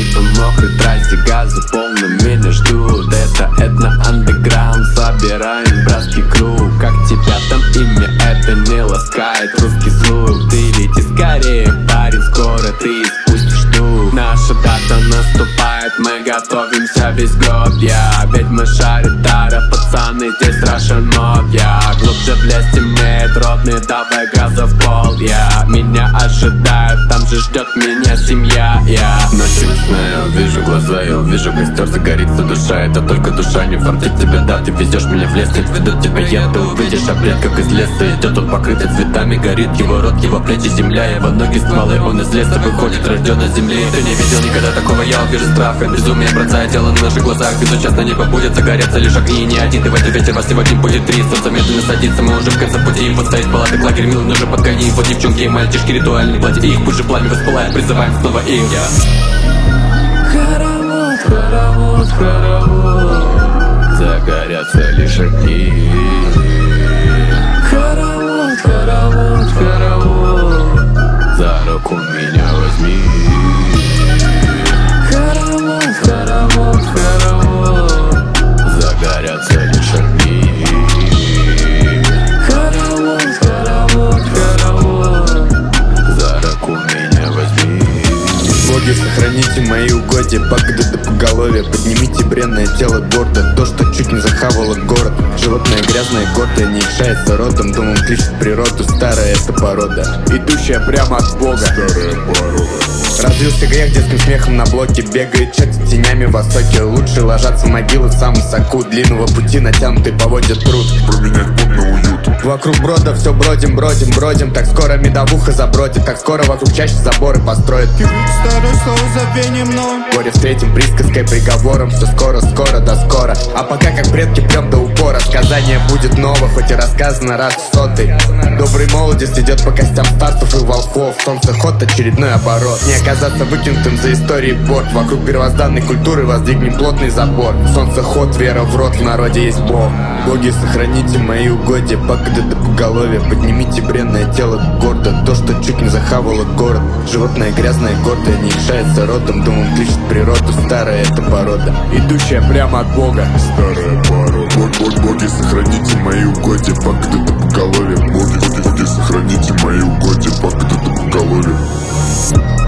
по мокрой трассе, газы полным меня ждут. Это этно-андеграунд, собираем братский круг. Как тебя там имя, это не ласкает русский слух. Ты лети скорее, парень, скоро ты спустишь дух. Наша дата наступает, мы готовимся весь год, ведь мы шаритары, пацаны, здесь Russian мод, глубже в лес темнеет, родные, давай газа в пол, меня ожидают, там же ждет меня семья, Ночью я увижу глаза, я увижу костер, загорится душа. Это только душа, не фартит тебе, да, ты везешь меня в лес, нет, ведут тебя я. Ты увидишь обред, как из леса идет, он покрытый цветами, горит его рот, его плечи земля, его ноги стволы, он из леса выходит, рожден на земле. Ты не видел никогда такого, я увижу страх, безумие бросает тело на наших глазах. Безучастно небо будет, загорятся лишь огни, не один ты в этот вечер, вас сегодня будет три. Солнце медленно садится, мы уже в конце пути. Вот стоит палаток, лагерь, мил, уже подгони. Вот девчонки и мальчишки, ритуальные платья, их пусть же пламя воспылает, призываем снова их. Хоровод, хоровод, хоровод, Загорятся лишь огни. хоровод, хоровод, хоровод, За руку меня возьми. хоровод, хоровод, хоровод, Загорятся лишь огни. хоровод, хоровод, хоровод. За руку меня возьми. Боги, сохраните мои угодья, пагоды до поголовья. Поднимите бренное тело гордо, то, что чуть не захавало город. Животное грязное, гордое, не икшается родом. Думом кличет природу, старая эта порода, идущая прямо от Бога. Старая порода. Развился грех детским смехом на блоке. Бегает чат с тенями в востоке. Лучше ложатся могилы в самом соку длинного пути, натянутый поводят труд. Променять бот на уют. Вокруг брода все бродим, бродим, бродим. Так скоро медовуха забродит, так скоро вокруг чаще заборы построят. Старое слово забвением, но Горе встретим присказкой, приговором. Все скоро, скоро, да скоро. А пока как предки прям до упора. Сказание будет ново, хоть и рассказано раз в сотый. Добрый молодец идет по костям старцев и волхвов. Солнцеход, очередной оборот. Не оказаться выкинутым за историей борт. Вокруг первозданной культуры воздвигнем плотный забор. Солнцеход, вера в рот, в народе есть Бог. Боги, сохраните мои угодья, пагоды до поголовья. Поднимите бренное тело гордо, то, что чуть не захавало город. Животное грязное, гордое, не икшается родом. Думом кличет природу, старая эта порода, идущая прямо от Бога. Старая порода. Боги, сохраните мои угодья, пагоды до поголовья. Боги, сохраните мои угодья, пагоды до поголовья.